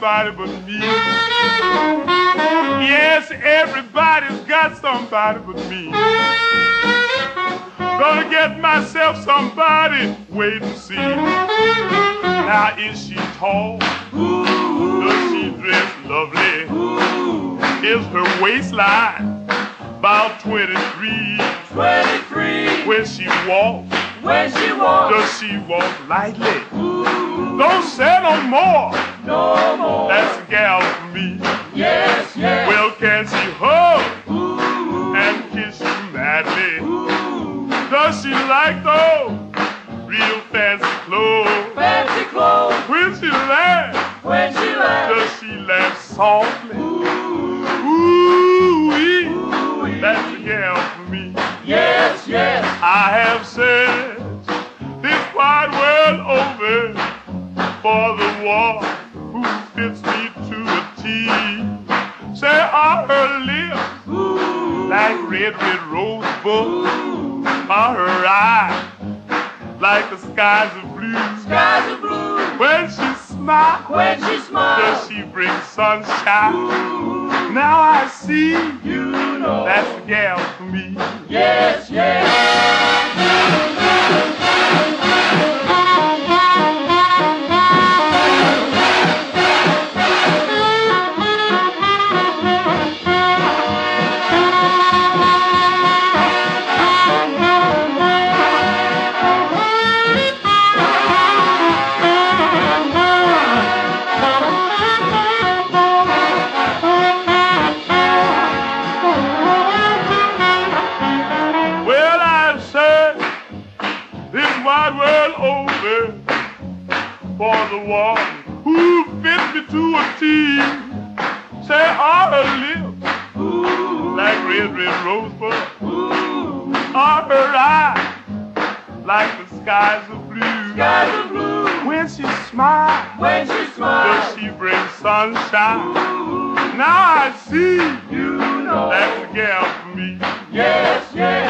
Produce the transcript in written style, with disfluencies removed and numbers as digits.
somebody but me. Yes, everybody's got somebody but me. Gonna get myself somebody, wait and see. Now is she tall? Does she dress lovely? Is her waistline about 23? 23. When she walks, does she walk lightly? Don't say no more. No more. That's a gal for me. Yes, yes. Well, can she hug and kiss you madly? Does she like those real fancy clothes? Fancy clothes. When she laughs, does she laugh softly? Ooh-wee. That's a gal for me. Yes, yes. I have searched this wide world over for the one who fits me to a T. Say, are her lips like red rosebud? Are her eyes like the skies of blue? Skies are blue. When she smiles, does she bring sunshine? Now I see, you know, that's a gal for me. Yes, yes. Wide world over for the one who fits me to a T. Say, are her lips like red rosebud? Are her eyes like the skies of blue? When she smiles, does she bring sunshine? Now I see, you know, that's a gal for me. Yes, yes.